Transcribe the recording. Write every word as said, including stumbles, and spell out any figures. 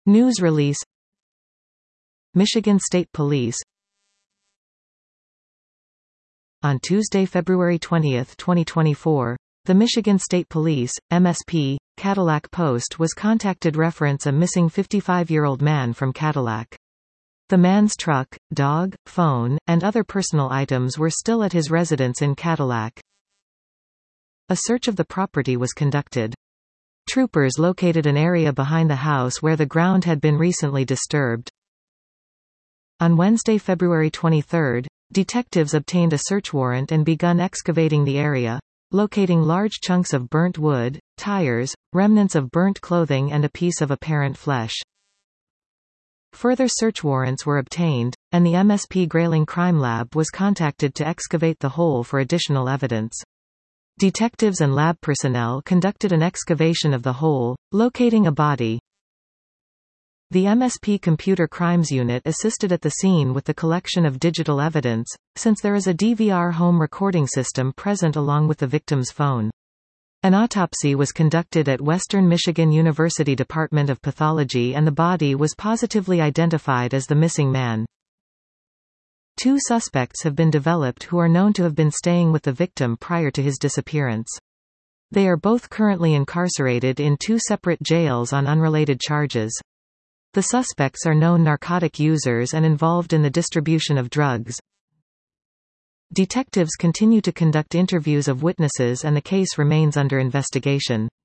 News release. Michigan State Police. On Tuesday, February twentieth, twenty twenty-four, the Michigan State Police, M S P, Cadillac Post was contacted reference a missing fifty-five-year-old man from Cadillac. The man's truck, dog, phone, and other personal items were still at his residence in Cadillac. A search of the property was conducted. Troopers located an area behind the house where the ground had been recently disturbed. On Wednesday, February twenty-third, detectives obtained a search warrant and begun excavating the area, locating large chunks of burnt wood, tires, remnants of burnt clothing and a piece of apparent flesh. Further search warrants were obtained, and the M S P Grayling Crime Lab was contacted to excavate the hole for additional evidence. Detectives and lab personnel conducted an excavation of the hole, locating a body. The M S P Computer Crimes Unit assisted at the scene with the collection of digital evidence, since there is a D V R home recording system present along with the victim's phone. An autopsy was conducted at Western Michigan University Department of Pathology and the body was positively identified as the missing man. Two suspects have been developed who are known to have been staying with the victim prior to his disappearance. They are both currently incarcerated in two separate jails on unrelated charges. The suspects are known narcotic users and involved in the distribution of drugs. Detectives continue to conduct interviews of witnesses and the case remains under investigation.